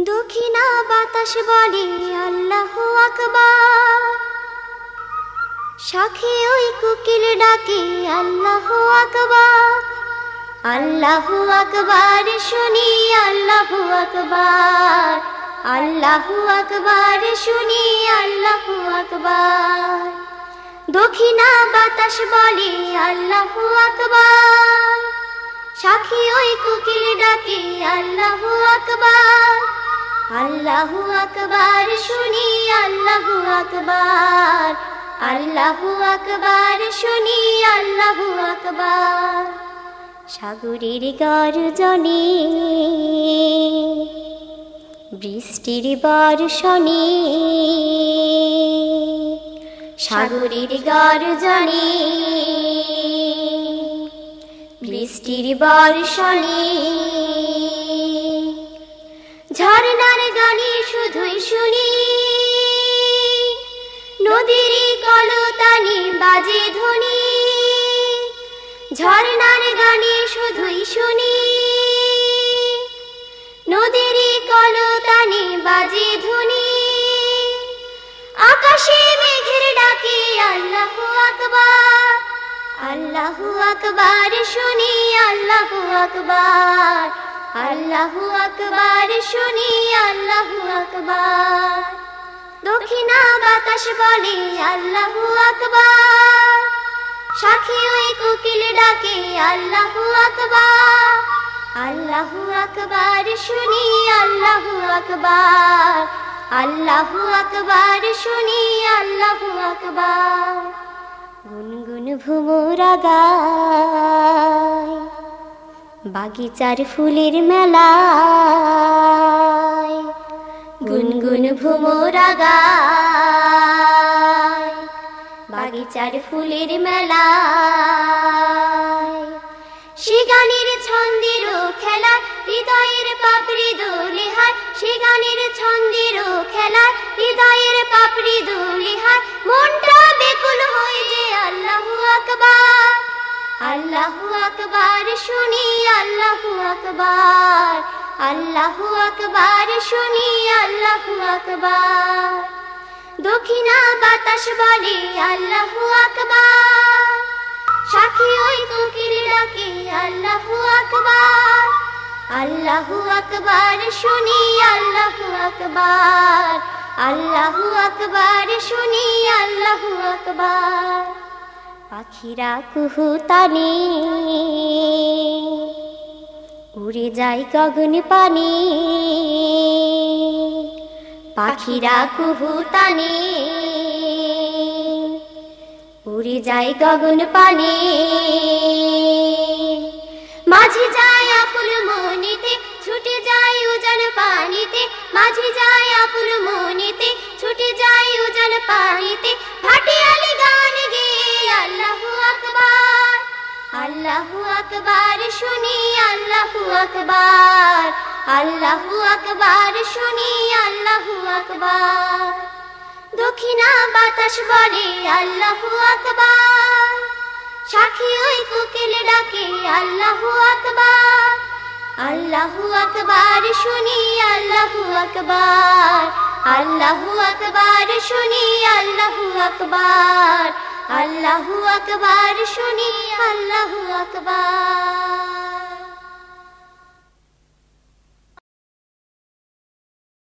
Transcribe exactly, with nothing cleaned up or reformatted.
দক্ষিণা বাতাস বলে আল্লাহু আকবার, শাখে ওই কোকিল ডাকে আল্লাহু আকবার। আল্লাহু আকবার শুনি আল্লাহু আকবার, আল্লাহু আকবার শুনি আল্লাহু আকবার। দক্ষিণা বাতাস বলে আল্লাহু আকবার, শাখে ওই কোকিল ডাকে আল্লাহু আকবার। আল্লাহু আকবার শুনি আল্লাহু আকবার, আল্লাহু আকবার শুনি আল্লাহু আকবার। সাগরের গর্জনে বৃষ্টির বর্ষণে, সাগরের গর্জনে বৃষ্টির বর্ষণে, ঝর্ণার গানে শুধুই শুনি, নদীর কলতানে বাজে ধ্বনি। ঝর্ণার গানে শুধুই শুনি, নদীর কলতানে বাজে ধ্বনি। আকাশে মেঘের ডাকে আল্লাহু আকবার, আল্লাহু আকবার শুনি আল্লাহু আকবার, আল্লাহু আকবার শুনি আল্লাহু আকবার। দক্ষিণা বাতাস বলে আল্লাহু আকবার, শাখে ওই কোকিল ডাকে আল্লাহু আকবার। আল্লাহু আকবার শুনি আল্লাহু আকবার, আল্লাহু আকবার শুনি আল্লাহু আকবার। গুনগুন ভ্রমরা গায় বাগিচার ফুলের মেলায়, গুনগুন ভ্রমরা গায় বাগিচার ফুলের মেলায়। সে গানের ছন্দের খেলা হৃদয়ের পাপড়ি দোলে হায়, সে গানের ছন্দের খেলা হৃদয়ের পাপড়ি দোলে হায়। মনটা বেকুল হয়ে যে আল্লাহু আকবার, আল্লাহু আকবার শুনি আল্লাহু আকবার, আল্লাহু আকবার শুনি আল্লাহু আকবার। দক্ষিণা বাতাস বলে আল্লাহু আকবার, শাখে ওই কোকিল ডাকে আল্লাহু আকবার। আল্লাহু আকবার শুনি আল্লাহু আকবার, আল্লাহু আকবার শুনি আল্লাহু আকবার। পাখিরা কুহুতানে উড়ে যায় গগন পানে, পাখিরা কুহুতানে উড়ে যায় গগন পানে। মাঝি যায় আকুল মনেতে ছুটে যায় উজান পানিতে, মাঝি যায় আকুল মনেতে ছুটে যায় উজান পানিতে। ভাটিয়ালি গান গেয়ে আল্লাহু আকবার, আল্লাহু আকবার শুনি আল্লাহু আকবার, আল্লাহু আকবার শুনি আল্লাহু আকবার। দক্ষিণা বাতাস বলে আল্লাহু আকবার, শাখে ওই কোকিল ডাকে আল্লাহু আকবার। আল্লাহু আকবার শুনি আল্লাহু আকবার, আল্লাহু আকবার শুনি আল্লাহু আকবার, আল্লাহু আকবার শুনি আল্লাহু আকবার।